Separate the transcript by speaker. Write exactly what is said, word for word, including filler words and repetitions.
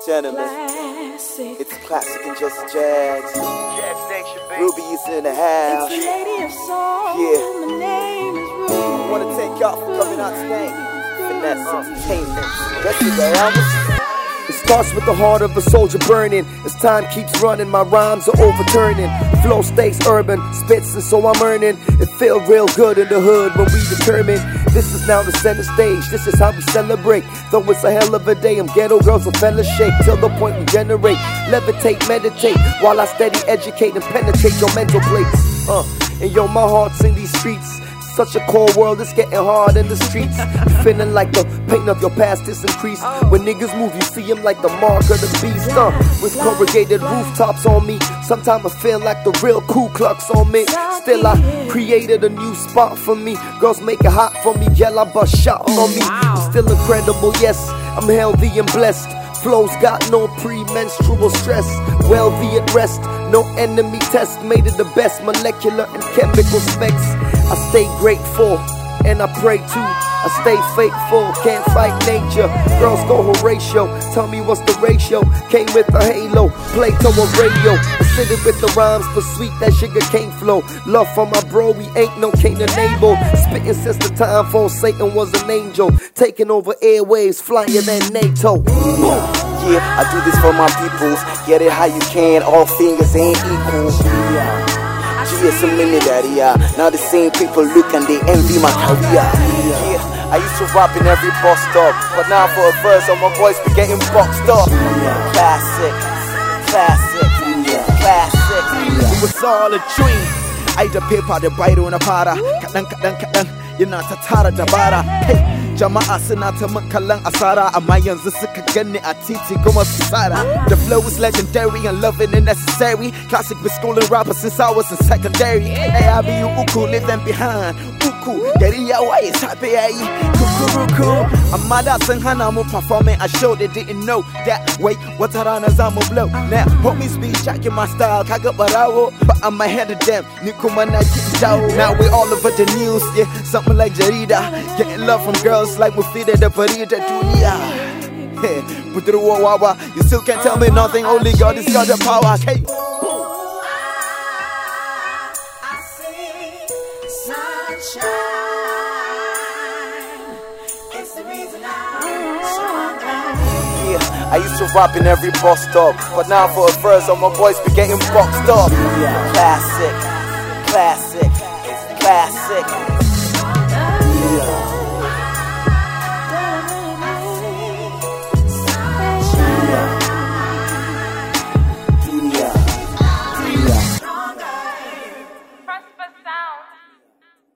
Speaker 1: Gentlemen,
Speaker 2: Classic.
Speaker 1: it's classic and just jazz.
Speaker 3: Jazz Nation, baby.
Speaker 1: Ruby is in the house.
Speaker 2: It's the lady of soul.
Speaker 1: Yeah.
Speaker 2: My name is Ruby.
Speaker 1: I wanna thank y'all for coming out today. Finesse Entertainment. Let's get the album.
Speaker 4: It starts with the heart of a soldier burning. As time keeps running, my rhymes are overturning. Flow stays urban, spits and so I'm earning. It feel real good in the hood when we determine this is now the center stage. This is how we celebrate. Though it's a hell of a day, I'm ghetto girls will fella shake till the point we generate. Levitate, meditate while I steady educate and penetrate your mental plates. Uh, and yo, my heart's in these streets. Such a cold world, it's getting hard in the streets. Feeling like the pain of your past is increased. When niggas move, you see them like the mark of the beast. Uh, with corrugated rooftops on me, sometimes I feel like the real Ku Klux on me. Still, I created a new spot for me. Girls make it hot for me, yellow bust shot on me. Still incredible, yes, I'm healthy and blessed. Flows got no premenstrual stress. Wealthy at rest, no enemy test. Made it the best molecular and chemical specs. I stay grateful and I pray too. I stay faithful, can't fight nature. Girls go Horatio, tell me what's the ratio. Came with a halo, Plato on radio. Acidic with the rhymes, but sweet that sugar cane flow. Love for my bro, we ain't no Cain and Abel. Spitting since the time for Satan was an angel. Taking over airwaves, flyer than NATO.
Speaker 1: Yeah, I do this for my peoples. Get it how you can, all fingers ain't equal. Yeah. G S a minute, daddy, yeah. Now the same people look and they envy my career. Yeah, I used to rap in every bus stop, but now for a verse, all my boys be getting boxed up. Classic, classic, classic.
Speaker 3: It was all a dream. I the paper, the Bible, and a para. Kadan, kadan, kadan. You're not a tara dabara. Hey, jama'a suna ta min kallon asara, amma yanzu suka ganni a titi kuma su tsara. The flow is legendary and loving and necessary. Classic with schooling rappers since I was in secondary. Hey, I be you uku, leave them behind. Uku, gari ya waye sabe yayi. Kukuruku, amma da sun hana mu performing a show they didn't know that. Wait, wata rana za mu blow. Now, homies be jacking my style, kaga barawo, but I'm ahead of them. Ni kuma na kick down. Now we all over the news, yeah. Something like Jarida, getting love from girls like Mufida the Farida Dunia. Hey, Budru Wawa, you still can't tell me nothing, only God is got the power. Hey.
Speaker 2: I see sunshine. It's the reason I'm stronger.
Speaker 1: Yeah, I used to rap in every bus stop, but now for a verse, all my boys be getting boxed up. Classic, classic, classic.
Speaker 2: Yeah.